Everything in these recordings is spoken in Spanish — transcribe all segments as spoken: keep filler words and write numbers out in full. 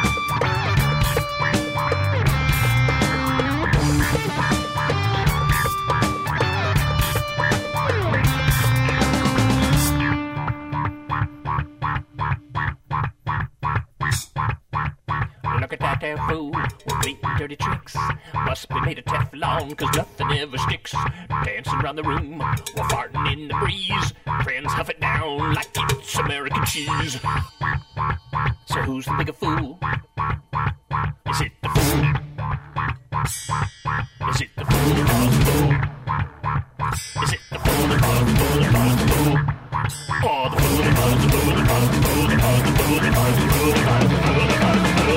Look at that there fool with blatant dirty tricks. Must be made of Teflon, cause nothing ever sticks. Dancing around the room while farting in the breeze. Friends huff it down like it's American cheese. So who's the bigger fool? Is it the fool? Is it the fool that caused the fool? Is it the fool that caused the fool that caused the fool? Or the fool that caused the fool that caused the fool that caused the fool that caused the fool that caused the fool that caused the fool that caused the fool?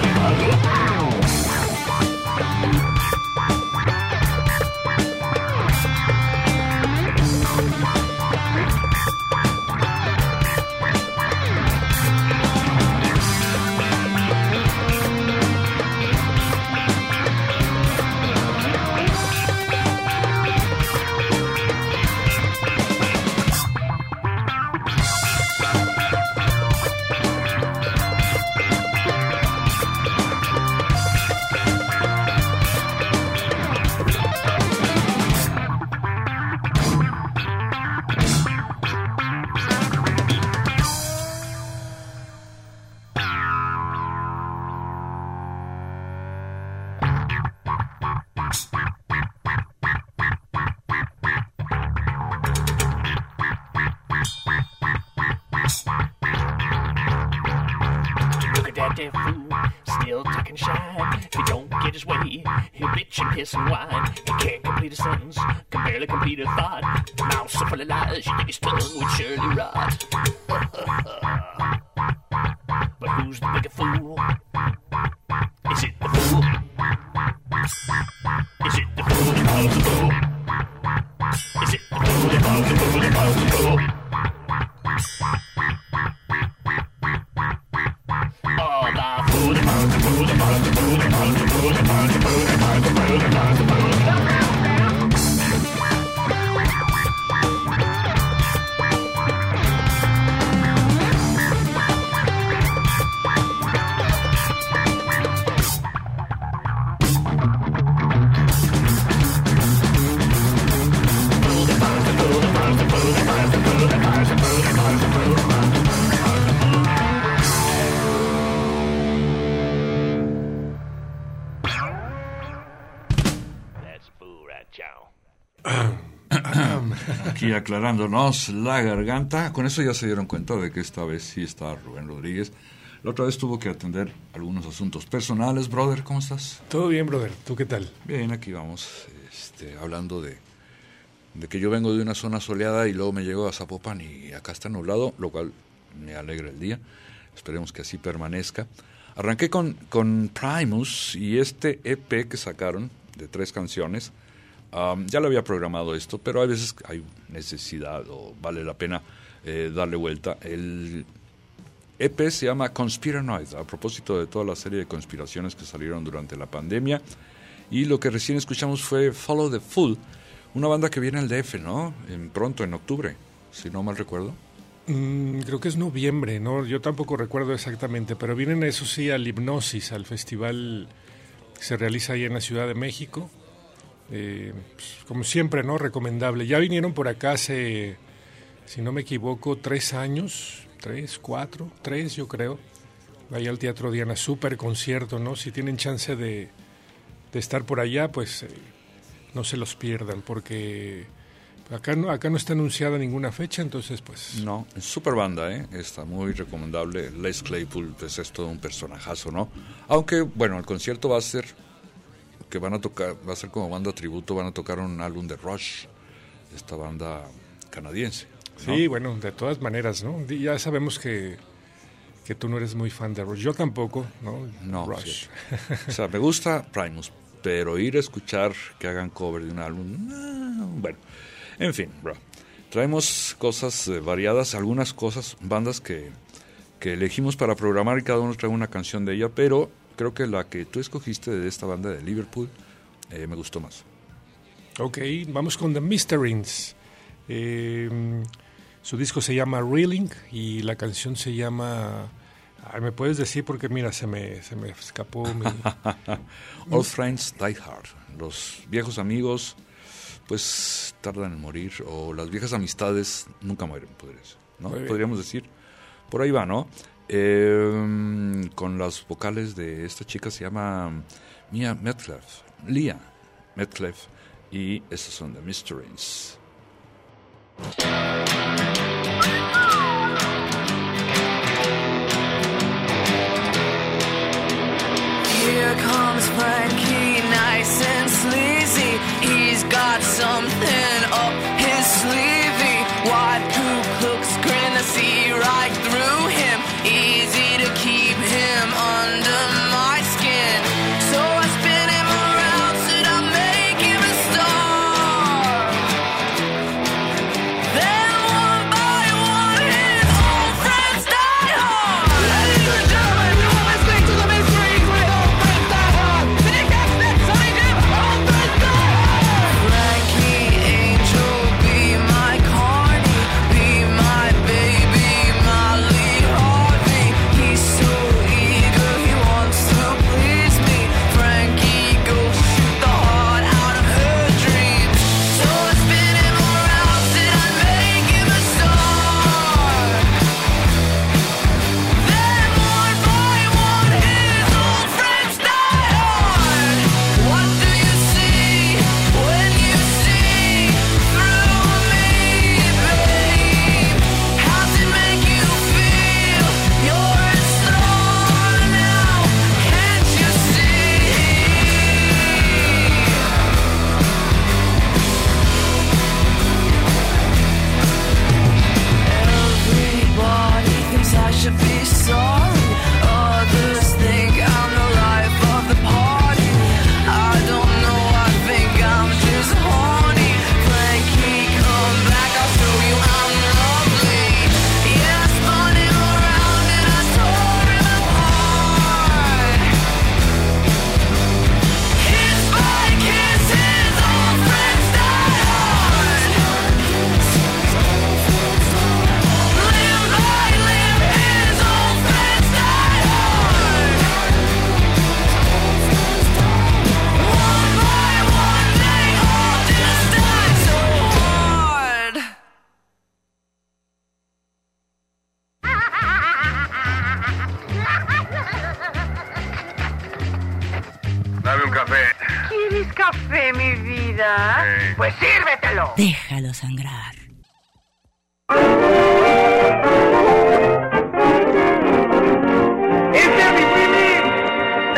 That fool, still talking shine. If he don't get his way, he'll bitch and piss and whine. He can't complete a sentence, can barely complete a thought. Mouth so full of lies, you think his tongue would surely rot. But who's the bigger fool? Is it the fool? Is it the fool that calls the fool? Is it the fool that calls the fool that calls the fool? aquí aclarándonos la garganta. Con eso ya se dieron cuenta de que esta vez sí está Rubén Rodríguez. La otra vez tuvo que atender algunos asuntos personales. Brother, ¿cómo estás? Todo bien, brother. ¿Tú qué tal? Bien, aquí vamos, este, hablando de, de que yo vengo de una zona soleada y luego me llego a Zapopan y acá está nublado, lo cual me alegra el día. Esperemos que así permanezca. Arranqué con, con Primus y este E P que sacaron de tres canciones. Um, ya lo había programado esto, pero a veces hay necesidad o vale la pena eh, darle vuelta. El E P se llama Conspiranoid, a propósito de toda la serie de conspiraciones que salieron durante la pandemia. Y lo que recién escuchamos fue Follow the Fool, una banda que viene al D F, ¿no? En, pronto, en octubre, si no mal recuerdo. Mm, creo que es noviembre, ¿no? Yo tampoco recuerdo exactamente, pero vienen, eso sí, al Hipnosis, al festival que se realiza ahí en la Ciudad de México. Eh, pues, como siempre, ¿no? Recomendable. Ya vinieron por acá hace, si no me equivoco, tres años, tres, cuatro, tres yo creo. Vaya al Teatro Diana, súper concierto, ¿no? Si tienen chance de, de estar por allá, pues eh, no se los pierdan, porque acá no, acá no está anunciada ninguna fecha, entonces pues... No, es súper banda, ¿eh? Está muy recomendable. Les Claypool, pues es todo un personajazo, ¿no? Aunque, bueno, el concierto va a ser... que van a tocar, va a ser como banda tributo, van a tocar un álbum de Rush, esta banda canadiense, ¿no? Sí, bueno, de todas maneras, ¿no? Ya sabemos que, que tú no eres muy fan de Rush, yo tampoco, ¿no? No, Rush. Sí. O sea, me gusta Primus, pero ir a escuchar que hagan cover de un álbum, no, bueno, en fin, bro. Traemos cosas eh, variadas, algunas cosas, bandas que, que elegimos para programar y cada uno trae una canción de ella, pero creo que la que tú escogiste de esta banda de Liverpool eh, me gustó más. Ok, vamos con The Mysterines. Eh, su disco se llama Reeling y la canción se llama... Ay, ¿me puedes decir? Porque mira, se me, se me escapó mi... Old Friends Die Hard. Los viejos amigos pues tardan en morir, o las viejas amistades nunca mueren, podríamos, ¿no? Podríamos decir. Por ahí va, ¿no? Eh, con las vocales de esta chica, se llama Mia Metcalf, Leah Metcalf, y esas son The Mysterines. Here comes Frankie, nice and sleazy. He's got something up his sleevey. White Ku Klux grin, I see right through him. Easy to keep him under my skin. So I spin him around, said I'll make him a star. Then one by one his old friends die hard. Ladies and gentlemen, you are listening to The Mysteries with Old Friends Die Hard. Big X Nick, Sonny Jim, Old Friends Die Hard. Frankie Angel, be my Carney, be my baby, my Lee Harvey. He's so eager, he wants to please me. Frankie, go shoot the heart out of her dreams. So I spin him around, said I'd make him a star. Then one by one his old friends die hard. What do you see when you see through me, babe? How's it make you feel? You're a star now, can't you see? Everybody thinks I should be sorry. Others think I'm the life of the party. I don't know, I think I'm just horny. Frankie, come back, I'll show you I'm lovely. Yeah, I spun him around and I tore him apart. Kiss by kiss, his old friends die hard. Limb by limb, his old friends die hard. One by one, they all just die so hard. Dame un café. ¿Quieres café, mi vida? Sí. Pues sírvetelo. Déjalo sangrar.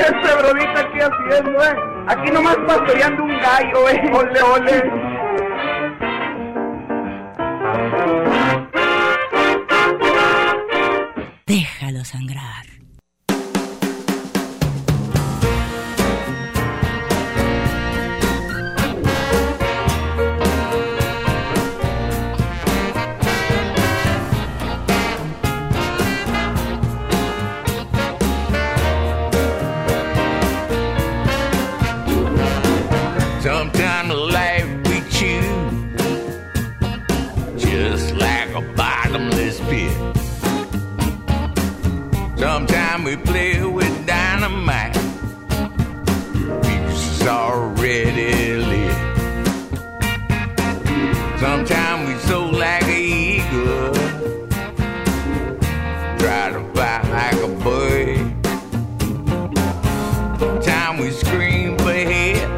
este brodita aquí haciendo, eh? Aquí nomás pastoreando un gallo, eh. Ole, ole. Déjalo sangrar. Sometimes life we choose just like a bottomless pit. Sometimes we play with dynamite, fuses already lit. Sometimes we soar like an eagle, try to fly like a bird. Sometimes we scream for help,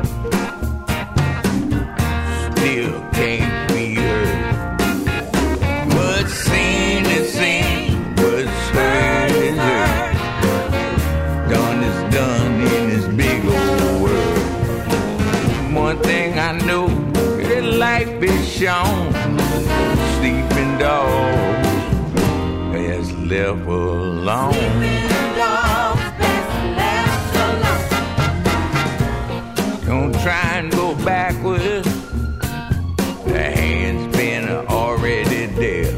still can't be heard. What's seen is seen, what's heard is heard. Done is done in this big old world. One thing I know, that life is shown. Sleeping dogs best left alone. Sleeping dogs best left alone. Don't try and go backwards. The hand's been already there.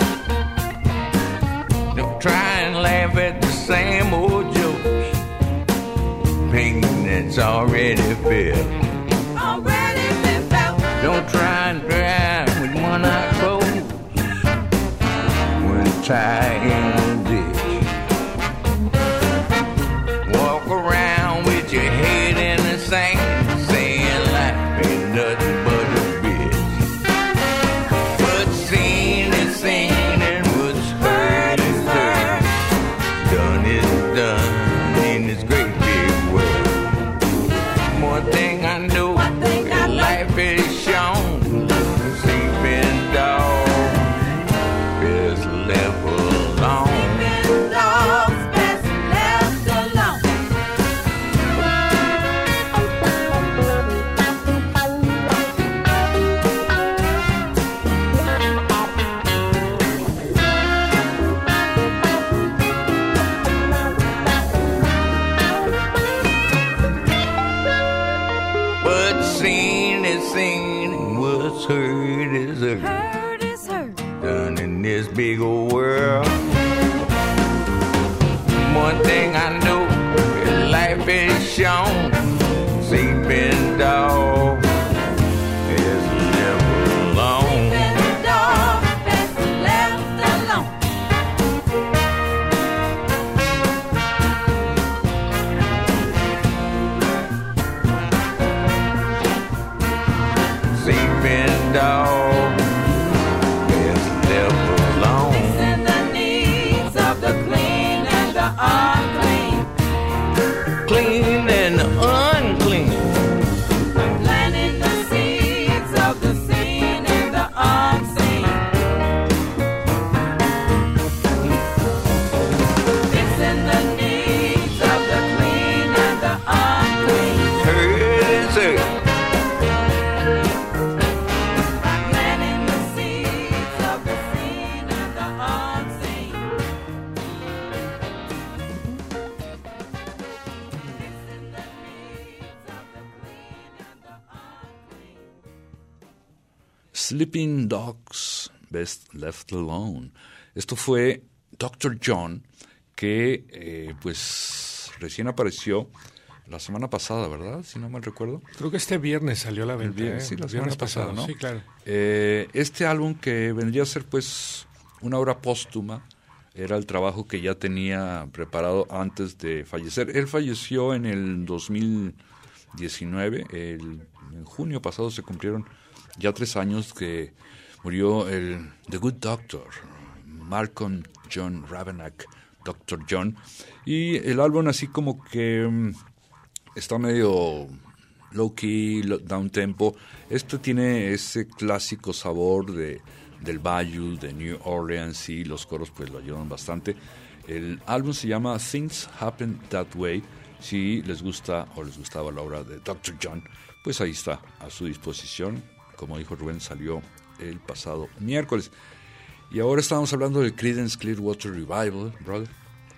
Don't try and laugh at the same old jokes. Pain that's already felt. Already been felt. Don't try and drive with one eye closed. When tie in the ditch. Walk around with your head in the sand, saying life ain't nothing but a bitch. What's seen is seen and what's heard is heard. Done is done in this great big world. One thing I know, that life is shown. Sleeping dog is left alone. Sleeping dogs best left alone. What's seen is seen, and what's heard is heard. Heard is heard. Done in this big old world. One thing I know, that life is shown. Sleeping dog is left alone. Sleeping dog is left alone. Sleeping dog is left alone. And the needs of the clean and the unclean. Clean and unclean. Planting the seeds of the seen and the unseen. Fixing the needs of the clean and the unclean. Heard is heard. Planting the seeds of the seen and the unseen. Fixing the needs of the clean and the unclean. Sleeping Dogs Best Left Alone. Esto fue doctor John, que eh, pues recién apareció la semana pasada, ¿verdad? Si no mal recuerdo. Creo que este viernes salió a la venta. Bien, ¿eh? sí, la El semana viernes pasada, pasado, ¿no? Sí, claro. Eh, este álbum, que vendría a ser pues una obra póstuma, era el trabajo que ya tenía preparado antes de fallecer. Él falleció en el dos mil diecinueve, el, en junio pasado se cumplieron ya tres años que murió el The Good Doctor, Malcolm John Ravenack, doctor John, y el álbum así como que um, está medio low key, down tempo. Este tiene ese clásico sabor de del Bayou, de New Orleans, y los coros pues lo ayudan bastante. El álbum se llama Things Happen That Way Si les gusta o les gustaba la obra de doctor John, pues ahí está, a su disposición. Como dijo Rubén, salió el pasado miércoles. Y ahora estamos hablando del Creedence Clearwater Revival, brother.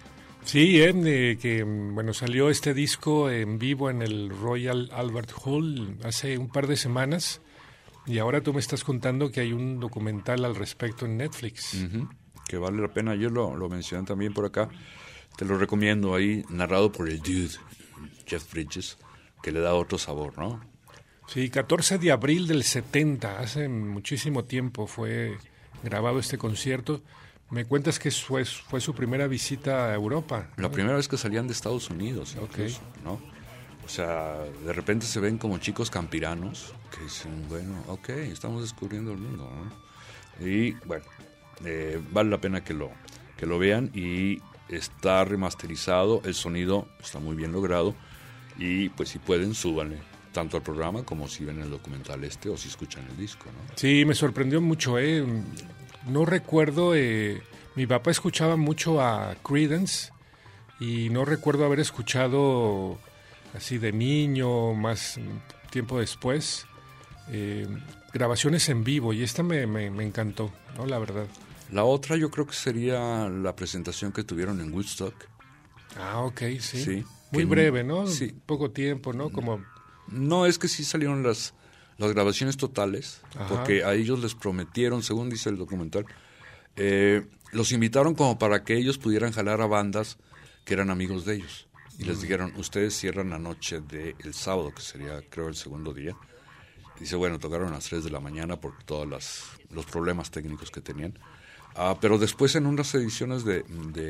Sí, eh, de que bueno, salió este disco en vivo en el Royal Albert Hall hace un par de semanas y ahora tú me estás contando que hay un documental al respecto en Netflix. Uh-huh, que vale la pena, yo lo, lo mencioné también por acá, te lo recomiendo ahí, narrado por el dude, Jeff Bridges, que le da otro sabor, ¿no? Sí, catorce de abril del setenta, hace muchísimo tiempo fue grabado este concierto. Me cuentas que fue, fue su primera visita a Europa, ¿no? La primera vez que salían de Estados Unidos, incluso, okay. ¿no? O sea, de repente se ven como chicos campiranos que dicen, bueno, ok, estamos descubriendo el mundo, ¿no? Y bueno, eh, vale la pena que lo, que lo vean y está remasterizado, el sonido está muy bien logrado y pues si pueden, súbanle tanto al programa como si ven el documental este o si escuchan el disco, ¿no? Sí, me sorprendió mucho, ¿eh? No recuerdo, eh, mi papá escuchaba mucho a Creedence y no recuerdo haber escuchado así de niño, más tiempo después, eh, grabaciones en vivo y esta me, me, me encantó, ¿no? La verdad. La otra yo creo que sería la presentación que tuvieron en Woodstock. Ah, ok, sí. sí Muy breve, ¿no? Sí. Poco tiempo, ¿no? Como... No, es que sí salieron las... las grabaciones totales, Ajá. porque a ellos les prometieron, según dice el documental, eh, los invitaron como para que ellos pudieran jalar a bandas que eran amigos de ellos. Y mm. les dijeron, ustedes cierran la noche del sábado, que sería, creo, el segundo día. Dice, bueno, tocaron a las tres de la mañana por todos las, los problemas técnicos que tenían. Ah, pero después en unas ediciones de,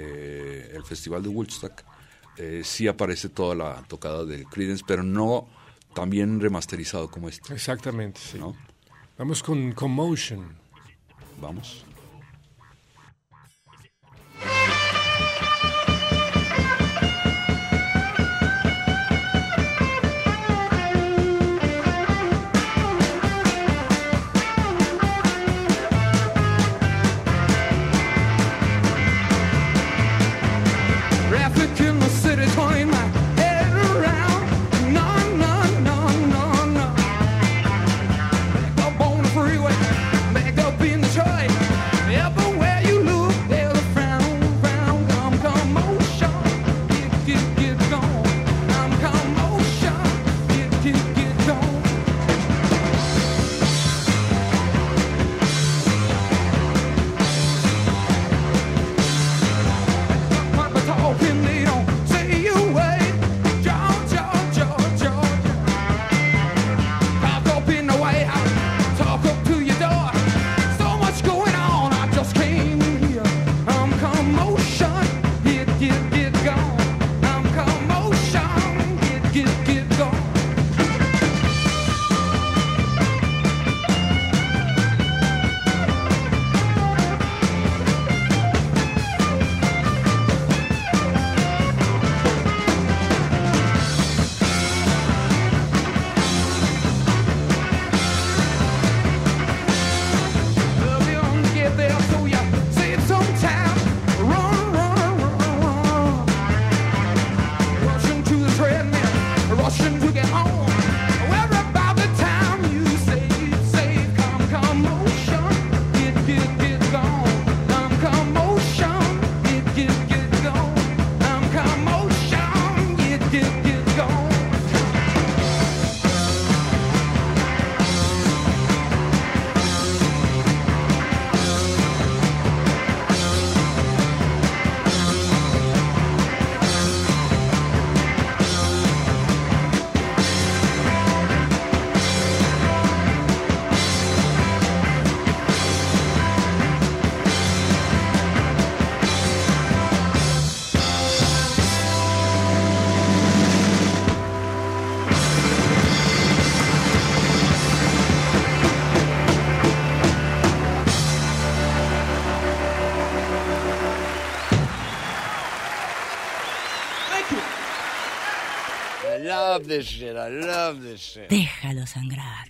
de el Festival de Woodstock, eh, sí aparece toda la tocada de Creedence, pero no... también remasterizado como este. Exactamente, sí. ¿No? Vamos con Commotion. Vamos. love this shit. I love this shit. Déjalo sangrar.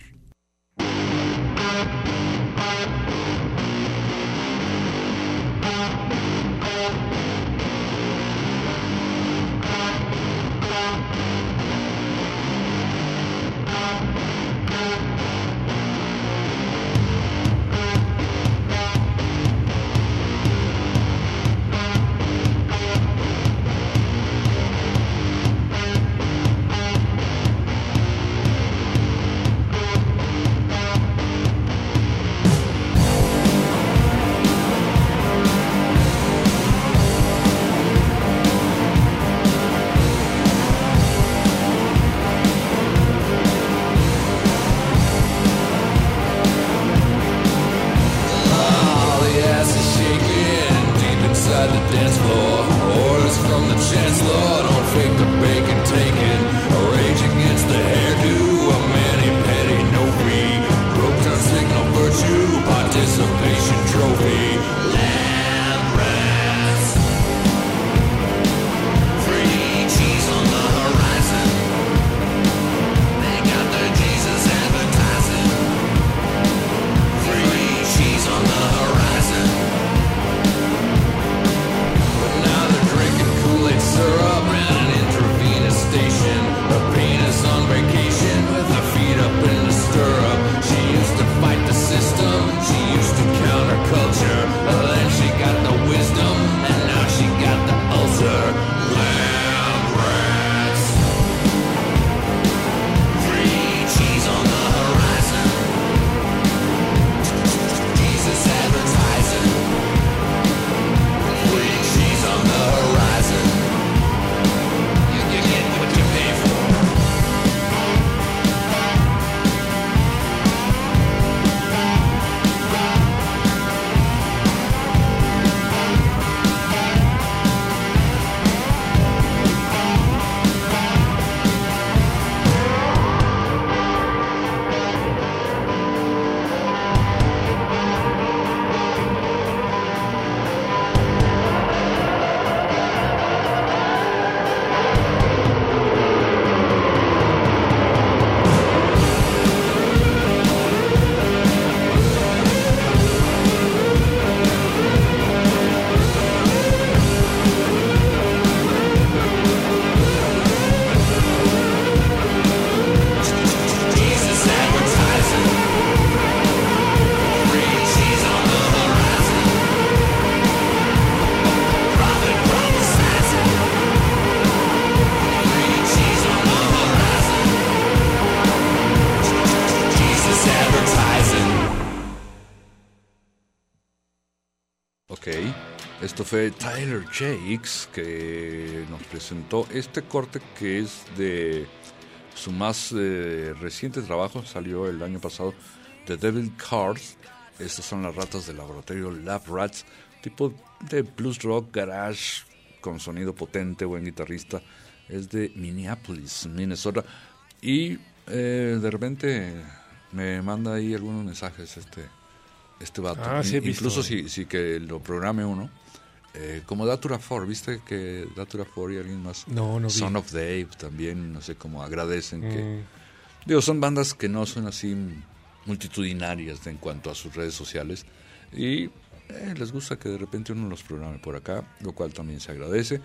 Esto fue Tyler Jakes, que nos presentó este corte que es de su más eh, reciente trabajo, salió el año pasado, The Devil Cards. Estas son las ratas del laboratorio Lab Rats, tipo de blues rock, garage, con sonido potente, buen guitarrista. Es de Minneapolis, Minnesota. Y eh, de repente me manda ahí algunos mensajes este, este vato. Ah, sí, he incluso visto. si, si que lo programe uno. Eh, como Datura Four, ¿viste que Datura Four y alguien más? No, no vi. Son of Dave también, no sé cómo agradecen Mm. que... Digo, son bandas que no son así multitudinarias en cuanto a sus redes sociales y eh, les gusta que de repente uno los programe por acá, lo cual también se agradece.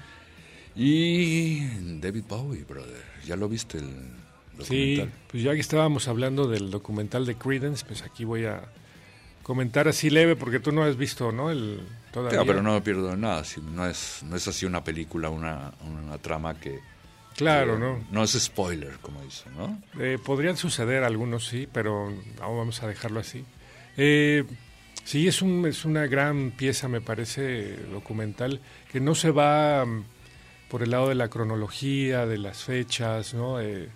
Y David Bowie, brother, ¿ya lo viste el Sí, documental? pues ya que estábamos hablando del documental de Creedence, pues aquí voy a comentar así leve, porque tú no has visto, ¿no? El todavía. Claro, pero no me pierdo de nada, si no es, no es así una película, una, una trama que... Claro, que ¿no? No es spoiler, como dicen, ¿no? Eh, podrían suceder algunos, sí, pero no, vamos a dejarlo así. Eh, sí, es, un, es una gran pieza, me parece, documental, que no se va um, por el lado de la cronología, de las fechas, ¿no? Eh,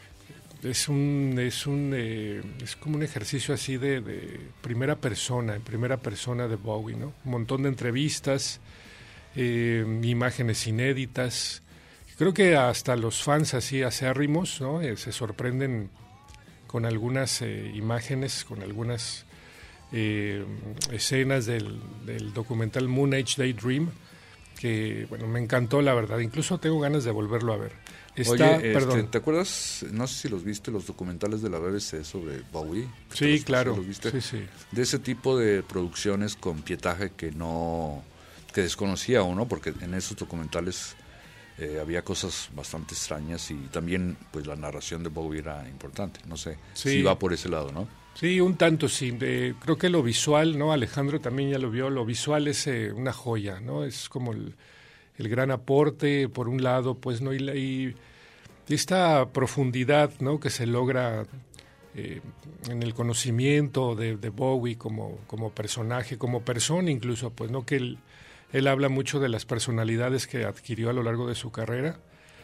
es un es un eh, es como un ejercicio así de, de primera persona, en primera persona de Bowie, ¿no? Un montón de entrevistas, eh, imágenes inéditas. Creo que hasta los fans así acérrimos, ¿no? Eh, se sorprenden con algunas eh, imágenes, con algunas eh, escenas del, del documental Moon Age Daydream, que, bueno, me encantó, la verdad. Incluso tengo ganas de volverlo a ver. Está, Oye, este, perdón. ¿te acuerdas? No sé si los viste, los documentales de la B B C sobre Bowie. Sí, ¿Los- claro. los viste? Sí, sí. De ese tipo de producciones con pietaje que no... que desconocía uno, porque en esos documentales eh, había cosas bastante extrañas y también pues la narración de Bowie era importante. No sé Sí. si va por ese lado, ¿no? Sí, un tanto, sí. Eh, creo que lo visual, ¿no? Alejandro también ya lo vio, lo visual es eh, una joya, ¿no? Es como el, el gran aporte, por un lado, pues, ¿no? Y, la- y esta profundidad, ¿no? Que se logra eh, en el conocimiento de, de Bowie como, como personaje, como persona incluso, pues, ¿no? Que él, él habla mucho de las personalidades que adquirió a lo largo de su carrera.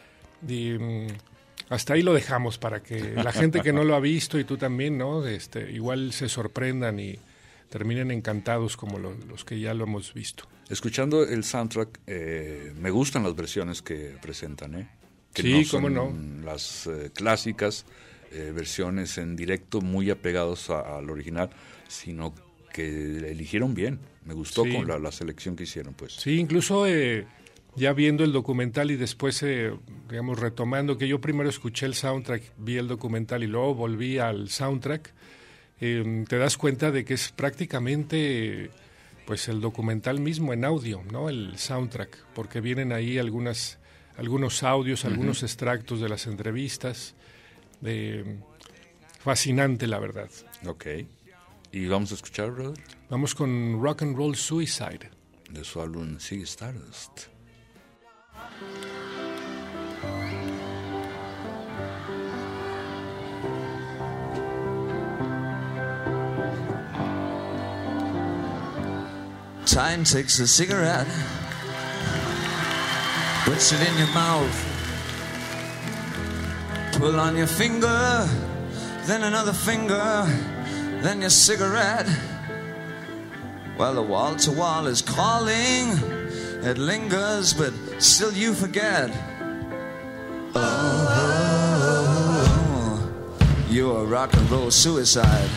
Y mm, hasta ahí lo dejamos para que la gente que no lo ha visto y tú también, ¿no? Este, igual se sorprendan y terminen encantados como lo- los que ya lo hemos visto. Escuchando el soundtrack, eh, me gustan las versiones que presentan, ¿eh? Que Sí, son cómo no. las eh, clásicas, eh, versiones en directo muy apegados a- al original, sino que eligieron bien. Me gustó Sí. con la, la selección que hicieron, pues. Sí, incluso eh, ya viendo el documental y después, eh, digamos, retomando que yo primero escuché el soundtrack, vi el documental y luego volví al soundtrack, eh, te das cuenta de que es prácticamente pues el documental mismo en audio, ¿no? El soundtrack, porque vienen ahí algunas algunos audios, algunos Ujú. extractos de las entrevistas. Eh, fascinante, la verdad. Ok. ¿Y vamos a escuchar, brother? Vamos con Rock and Roll Suicide. De su álbum Ziggy Stardust. Time takes a cigarette, puts it in your mouth, pull on your finger, then another finger, then your cigarette. Well, the wall to wall is calling, it lingers, but still you forget. Oh, you're a rock and roll suicide.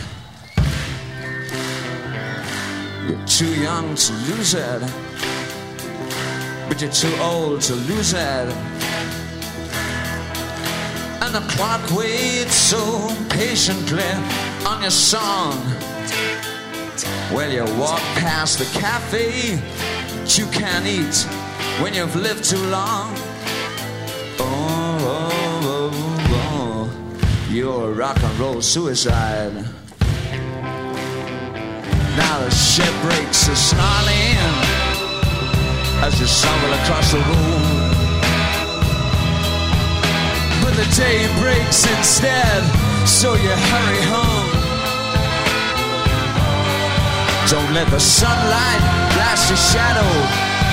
You're too young to lose it, but you're too old to lose it. And the clock waits so patiently on your song. Well, you walk past the cafe that you can't eat when you've lived too long. Oh, oh, oh, oh. You're a rock and roll suicide. Now the ship breaks are snarling as you stumble across the room. But the day breaks instead, so you hurry home. Don't let the sunlight blast your shadow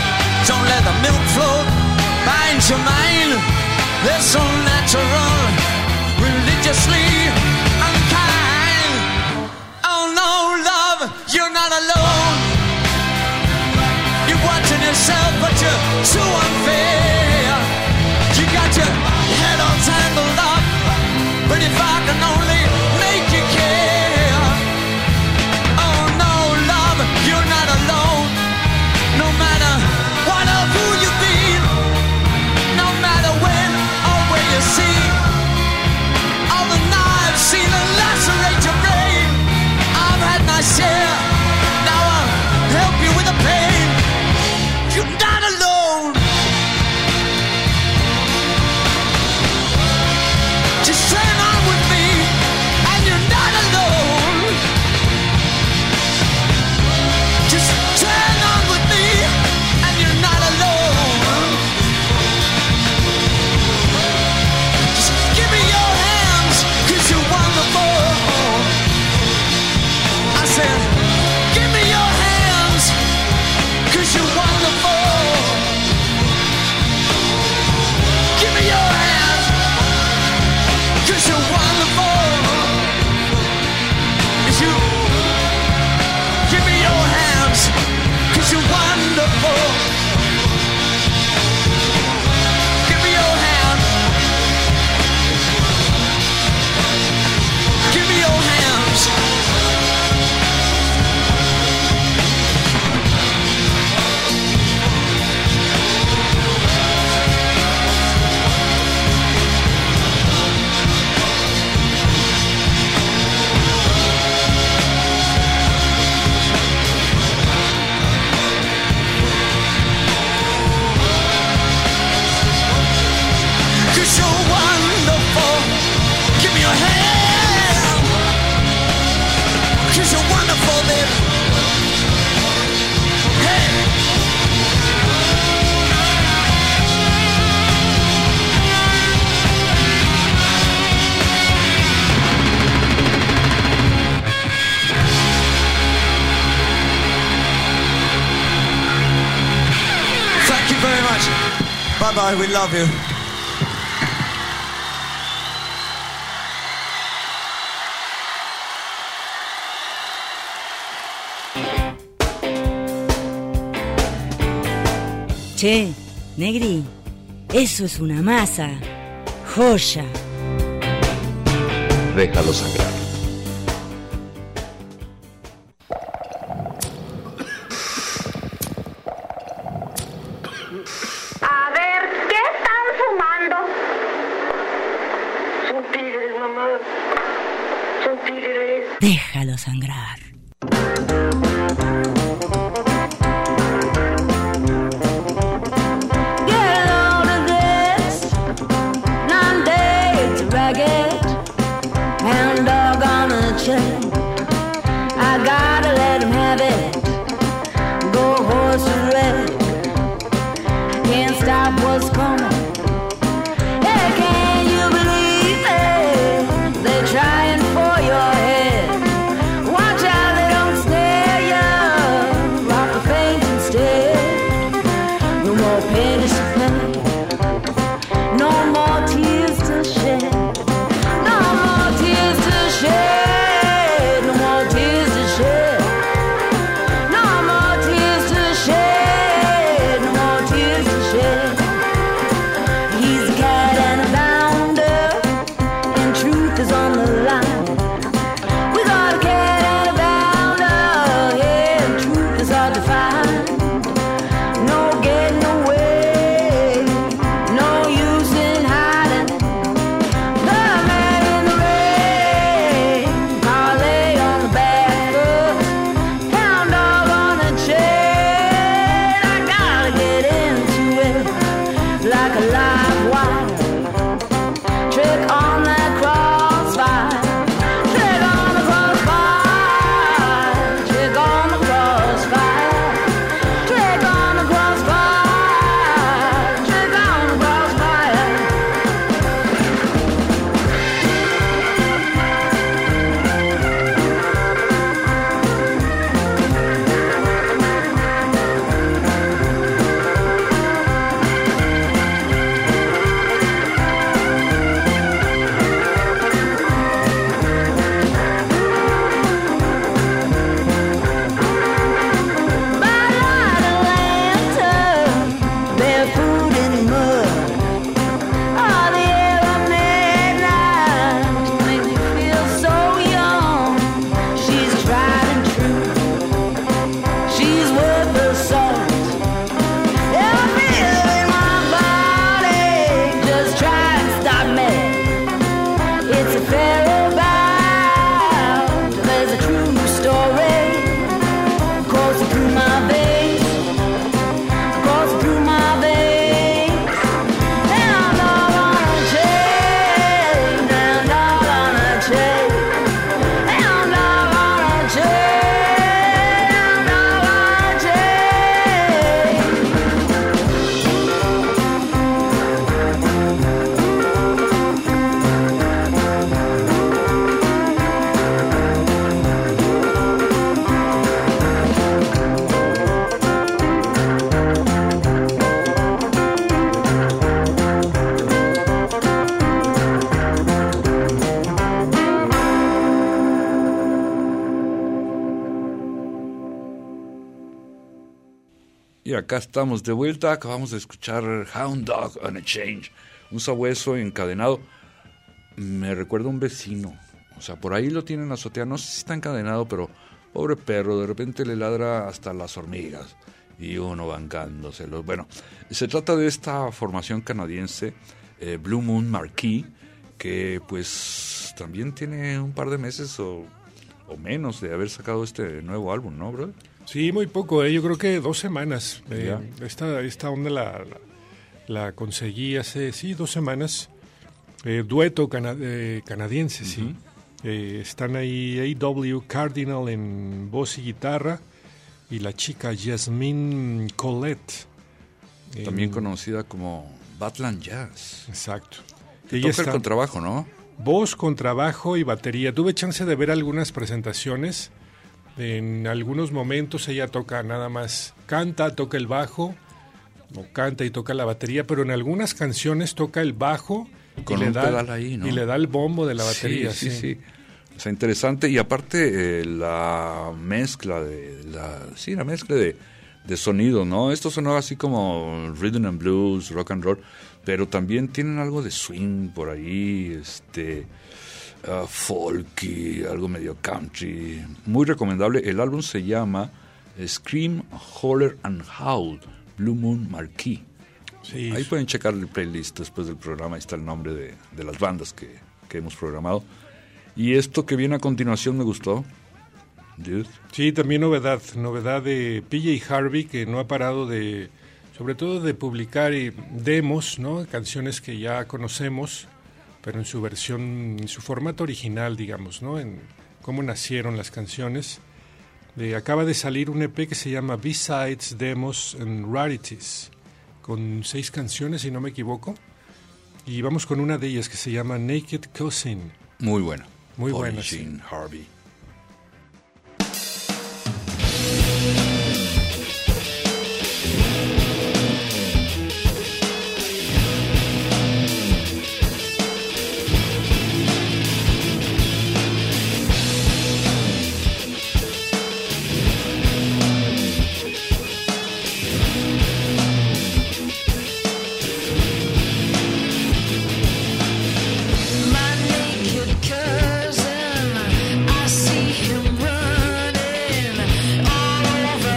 Don't let the milk float bind your mind. They're so natural, religiously unkind. Oh no, love, you're not alone. You're watching yourself, but you're so unfair. You got your head all tangled up, but if I can only make you care. Oh no, love, you're not alone. No matter what or who you've been, no matter when or where you see, all the knives seem to lacerate your brain. I've had my share, now I'll help you with the pain. You're not alone. Just turn on with me, and you're not alone. Just turn on with me, and you're not alone. Just give me your hands, 'cause you're wonderful. I said, give me your hands, 'cause you're wonderful. Give me your hands, 'cause you're wonderful. Is you? Give me your hands, 'cause you're wonderful. Give me your hand. Give me your hands. Cause you're wonderful. Give me your hand. Cause you're wonderful, baby. Hey. Thank you very much. Bye bye, we love you. Che, Negri, eso es una masa. Joya. Déjalo sangrar. A ver, ¿qué están fumando? Son tigres, mamá. Son tigres. Déjalo sangrar. I gotta let him have it. Go horse and red. Can't stop what's coming. Hey, can you believe it? They're trying for your head. Watch out. Y acá estamos de vuelta, acabamos de escuchar Hound Dog on a Change, un sabueso encadenado. Me recuerda a un vecino, o sea, por ahí lo tienen en la azotea, no sé si está encadenado, pero pobre perro, de repente le ladra hasta las hormigas y uno bancándoselo. Bueno, se trata de esta formación canadiense, eh, Blue Moon Marquee, que pues también tiene un par de meses o, o menos de haber sacado este nuevo álbum, ¿no, brother? Sí, muy poco, eh. Yo creo que dos semanas. Eh, esta, esta onda la, la, la conseguí hace, sí, dos semanas. Eh, dueto cana eh, canadiense, uh-huh. sí. Eh, están ahí A W Cardinal en voz y guitarra y la chica Jasmine Collette. También en... conocida como Badland Jazz. Exacto. Que toca el contrabajo, ¿no? Voz, contrabajo y batería. Tuve chance de ver algunas presentaciones. En algunos momentos ella toca nada más, canta, toca el bajo, o canta y toca la batería, pero en algunas canciones toca el bajo con y, un le da, pedal ahí, ¿no? y le da el bombo de la batería. Sí, sí, sí. sí. O sea, interesante. Y aparte eh, la mezcla de, la, sí, la mezcla de, de sonido, ¿no? Esto sonaba así como rhythm and blues, rock and roll, pero también tienen algo de swing por ahí, este... Uh, folky, algo medio country, muy recomendable. El álbum se llama Scream, Holler and Howl, Blue Moon Marquee. Sí, ahí pueden checar el playlist después del programa, ahí está el nombre de, de las bandas que, que hemos programado. Y esto que viene a continuación me gustó. Dude. Sí, también novedad, novedad de P J Harvey, que no ha parado de, sobre todo de publicar demos, ¿no? Canciones que ya conocemos, pero en su versión, en su formato original, digamos, ¿no? En cómo nacieron las canciones. De, acaba de salir un E P que se llama B-Sides, Demos and Rarities, con seis canciones, si no me equivoco. Y vamos con una de ellas que se llama Naked Cousin. Muy buena. Muy buena, sí. Harvey. Cousin, I see him running all over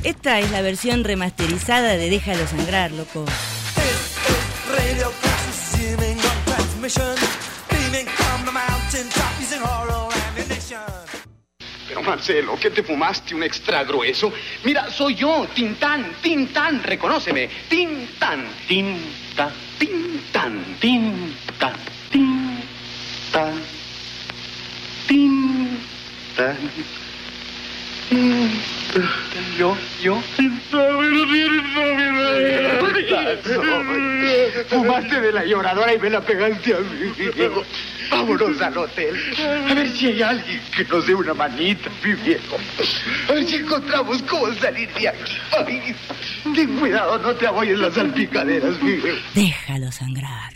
Esta es la versión remasterizada de Déjalo Sangrar, loco. Radio crashes zooming on transmission, beaming from the mountain top using oral ammunition. Pero Marcelo, ¿qué te fumaste? ¿Un extra grueso? Mira, soy yo, Tintán, Tintán, reconóceme. Tintán, Tintán, Tintán, Tintán, Tintán, Tintán. Yo, yo. Fumaste de la lloradora y me la pegaste a mí. Vámonos al hotel. A ver si hay alguien que nos dé una manita, mi viejo. A ver si encontramos cómo salir de aquí. Ay, ten cuidado, no te apoyes las salpicaderas, mi viejo. Déjalo sangrar.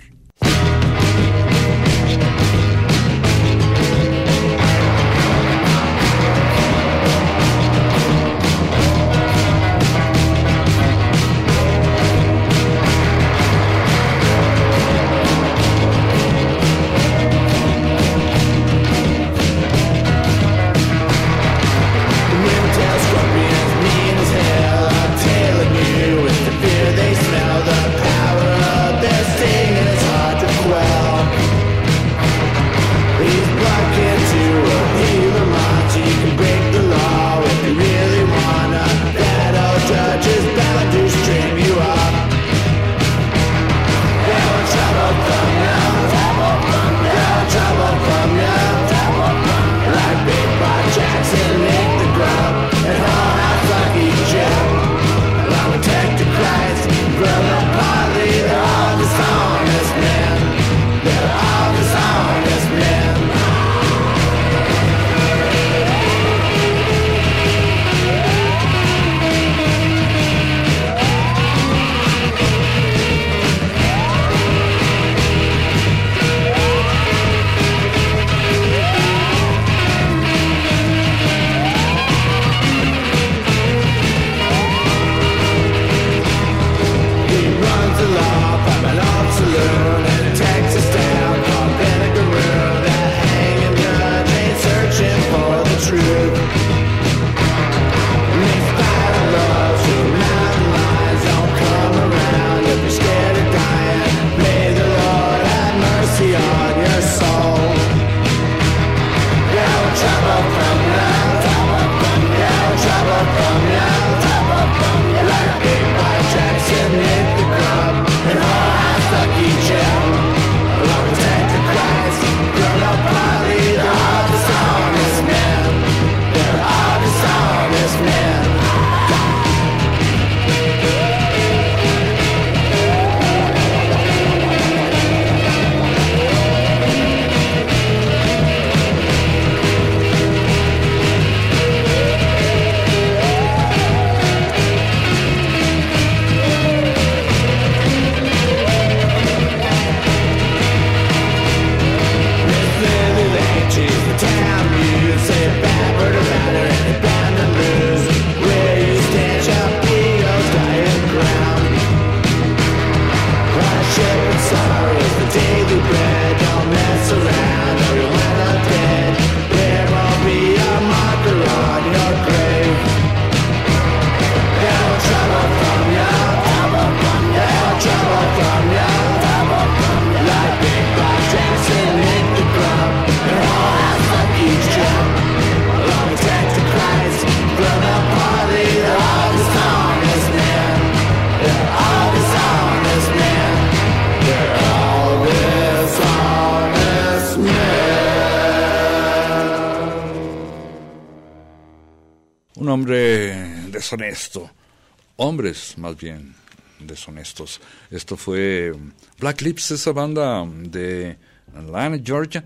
Un hombre deshonesto, hombres más bien deshonestos. Esto fue Black Lips, esa banda de Atlanta, Georgia,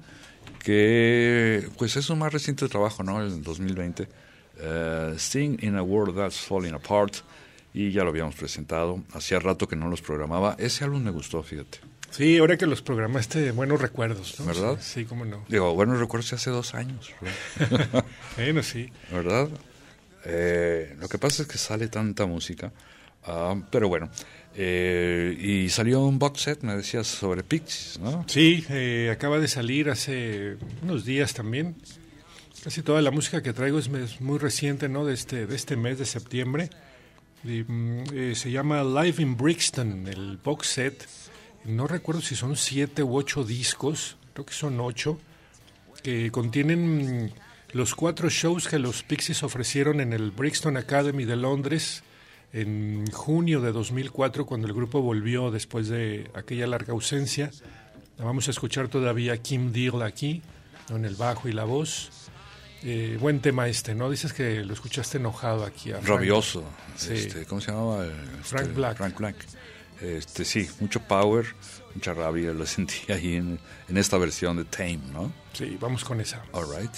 que pues es su más reciente trabajo, ¿no? El dos mil veinte. Uh, Sing in a World That's Falling Apart, y ya lo habíamos presentado. Hacía rato que no los programaba. Ese álbum me gustó, fíjate. Sí, ahora que los programaste, buenos recuerdos, ¿no? ¿Verdad? Sí, cómo no. Digo, buenos recuerdos de hace dos años. Bueno, sí. ¿Verdad? Eh, lo que pasa es que sale tanta música, uh, pero bueno, eh, y salió un box set, me decías, sobre Pixies, ¿no? Sí, eh, acaba de salir hace unos días también, Casi toda la música que traigo es, es muy reciente, ¿no? De este, de este mes de septiembre. Y, mm, eh, se llama Live in Brixton, el box set. No recuerdo si son siete u ocho discos, creo que son ocho, que contienen mm, los cuatro shows que los Pixies ofrecieron en el Brixton Academy de Londres en junio de dos mil cuatro, cuando el grupo volvió después de aquella larga ausencia. Vamos a escuchar todavía Kim Deal aquí, ¿no? En el bajo y la voz. Eh, buen tema este, ¿no? Dices que lo escuchaste enojado aquí. A Frank. Rabioso. Sí. Este, ¿Cómo se llamaba? Este, Frank Black. Frank Black. Este, sí, mucho power, mucha rabia, lo sentí ahí en, en esta versión de Tame, ¿no? Sí, vamos con esa. All right.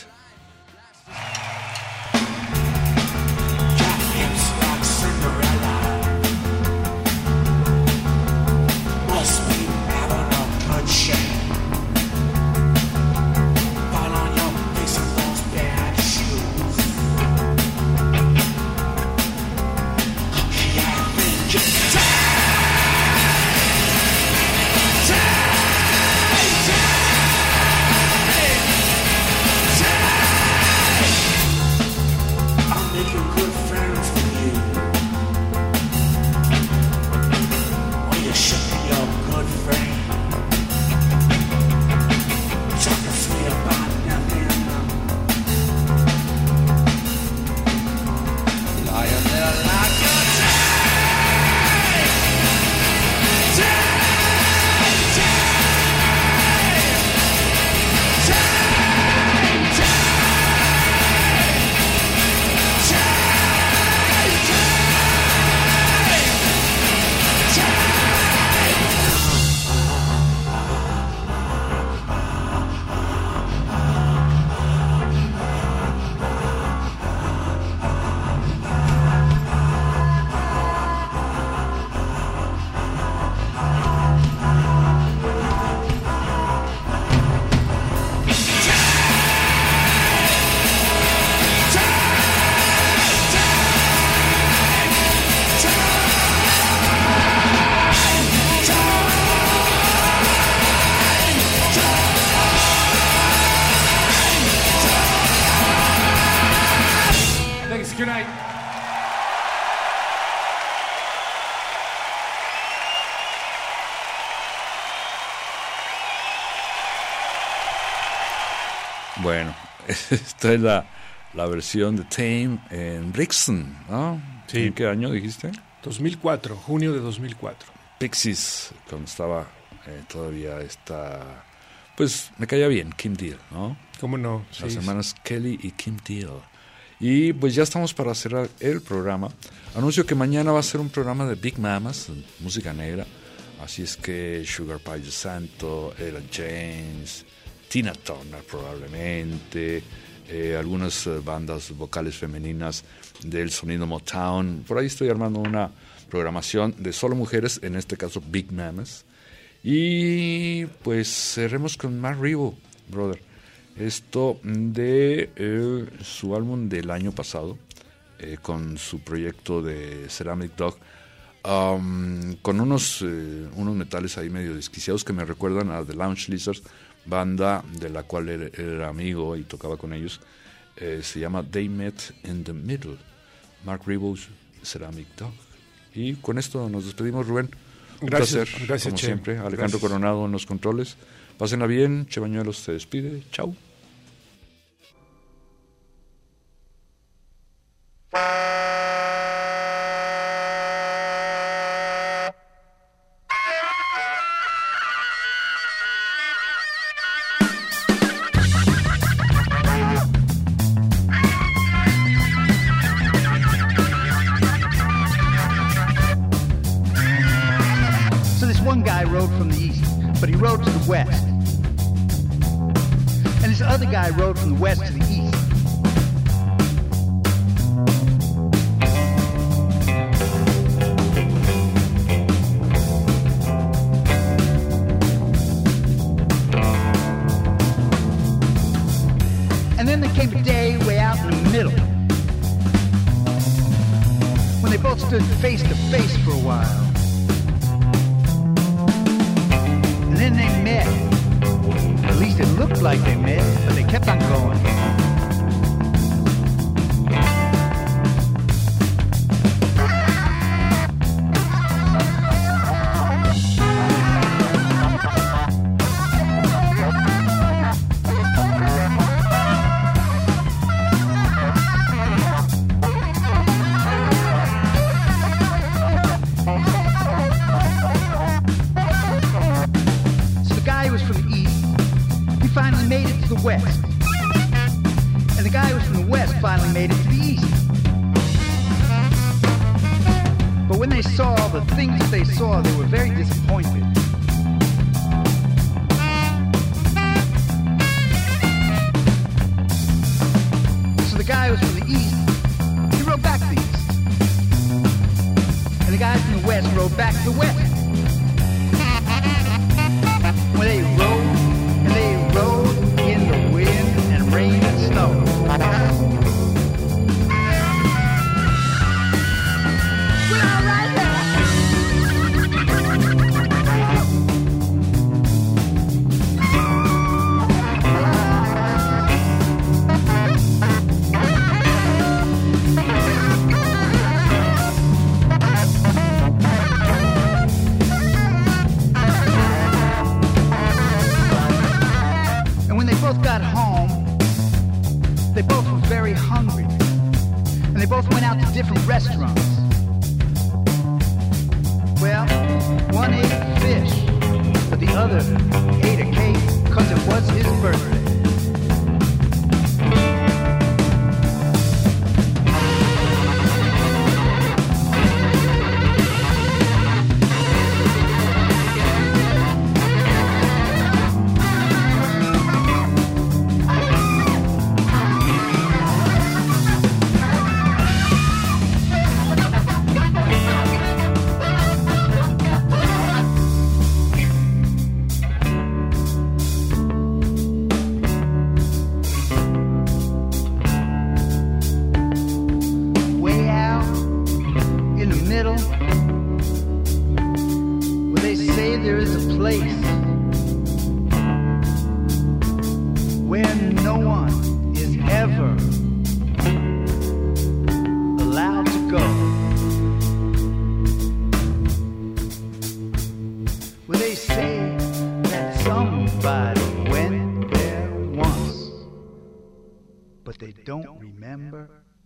Must be having a good shake. Fall on your face in those bad shoes. Yeah, been just time, time, time, time. I'm making good friends with you. When you should be your good friend. Talking sweet about nothing. Lying there like a time, time, time, time, time, time, Thanks, good night. Bueno, esta es la, la versión de Tame en Brixton, ¿no? Sí. ¿En qué año dijiste? dos mil cuatro, junio de dos mil cuatro. Pixies, cuando estaba eh, todavía esta... Pues me caía bien, Kim Deal, ¿no? ¿Cómo no? Las Sí, hermanas Kelly y Kim Deal. Y pues ya estamos para cerrar el programa. Anuncio que mañana va a ser un programa de Big Mamas, música negra. Así es que Sugar Pie DeSanto, Ella James, Tina Turner probablemente, eh, algunas eh, bandas vocales femeninas del sonido Motown. Por ahí estoy armando una programación de solo mujeres, en este caso Big Mamas. Y pues cerremos con Mark Rebo, brother. Esto de eh, su álbum del año pasado, eh, con su proyecto de Ceramic Dog, um, con unos, eh, unos metales ahí medio desquiciados que me recuerdan a The Lounge Lizards, banda de la cual él, él era amigo y tocaba con ellos. Eh, se llama They Met in the Middle, Mark Rebo's Ceramic Dog. Y con esto nos despedimos, Rubén. Un Gracias, placer, gracias, como Che. siempre. Alejandro Gracias. Coronado en los controles. Pásenla bien, Che Bañuelos se despide. Chau. So this one guy rode from the east, but he rode to the west. And this other guy rode from the west to the east. And then there came a day way out in the middle, when they both stood face to face for a while. And then they met. At least it looked like they met, but they kept on going. west. And the guy who was from the west finally made it to the east. But when they saw all the things that they saw, they were very disappointed. So the guy who was from the east, he rode back to the east. And the guy from the west rode back to the west. When they rode, and they rode in the wind and rain and snow. We're all right there. And when they both got home, they both were very hungry. And they both went out to different restaurants. Well, one ate fish, but the other ate a cake because it was his birthday. Way out in the middle, where they say there is a place where no one is ever allowed to go. Where they say that somebody went there once, but they don't remember.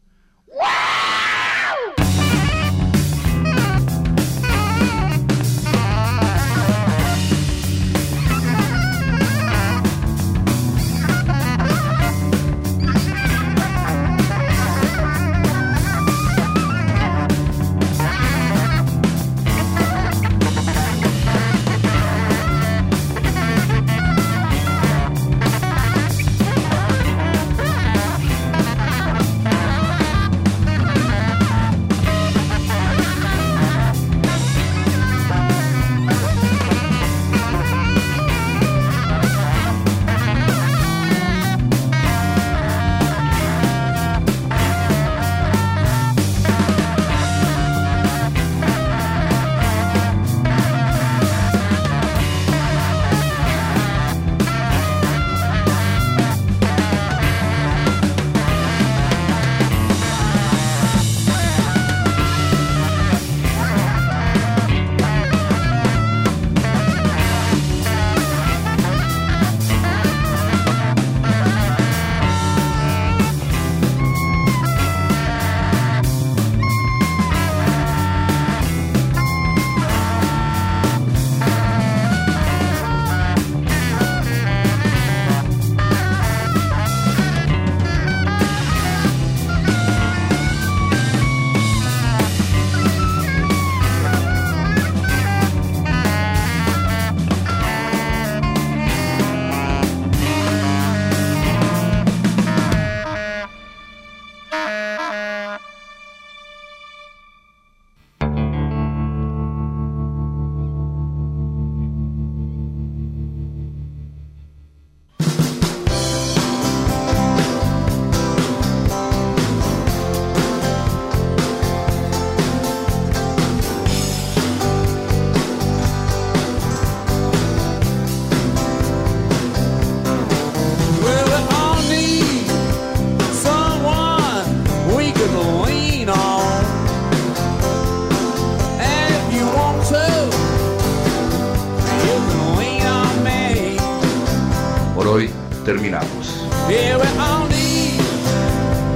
Por hoy terminamos. Yeah, we all need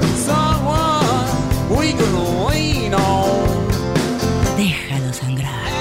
someone we can lean on. Déjalo sangrar.